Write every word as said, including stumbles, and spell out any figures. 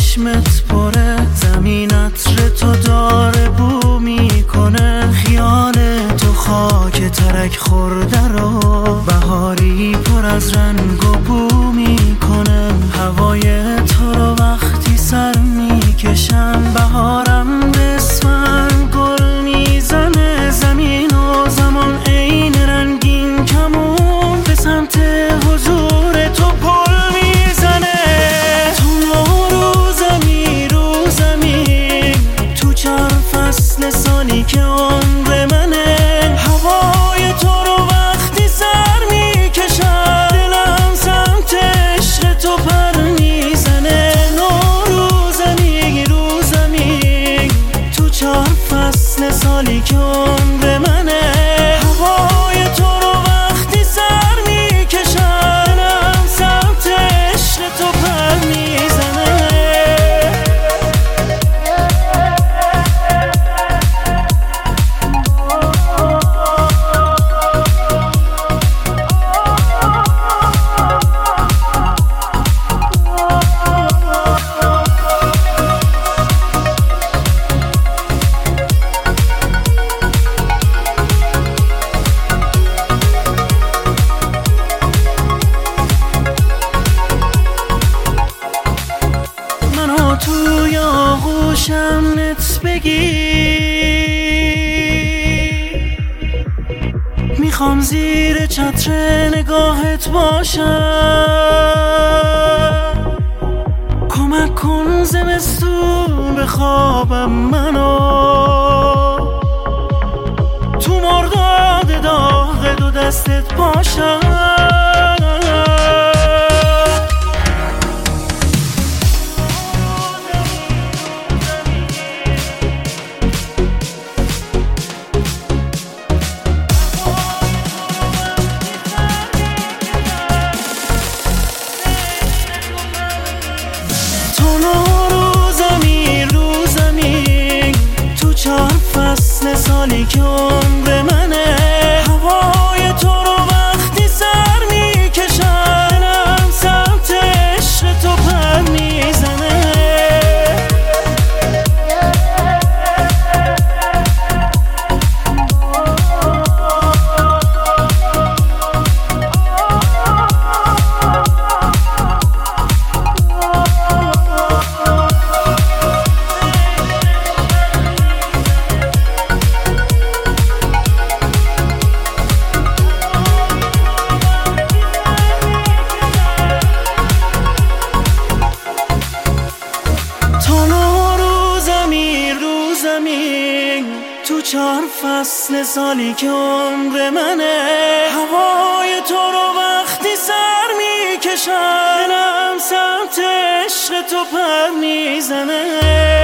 چشمت پره، زمین عطر تو داره بو میکنه، خیال تو خاک ترک خورده رو بهاری پر از رنگ و بو میکنه. هوای تو رو وقتی سر میکشم، بهارم به اسفند گل میزنه، زمین و زمان عین رنگین کمون به سمت حضور تو پل میزنه. تو نوروزمی روزمی، تو چهار فصل سالی که عمر منه، هوای تو رو وقتی سر میکشم، دلم سمت عشق تو پر میزنه. نوروزمی روزمی، تو چهار فصل سالی که عمر منه، هوای تو رو وقتی سر میکشم، دلم سمت عشق تو پر میزنه. توی آغوشم نت بگیر، میخوام زیر چتر نگاهت باشم، کمک کن زمستون بخوابم منو، تو مرداد داغ دو دستت باشم. فصل سالی که عمر منه، هوای تو رو وقتی سر میکشم، دلم سمت عشق تو پر میزنه. تو چهار فصل سالی که عمر منه، هوای تو رو وقتی سر میکشم، دلم سمت عشق تو پر میزنه.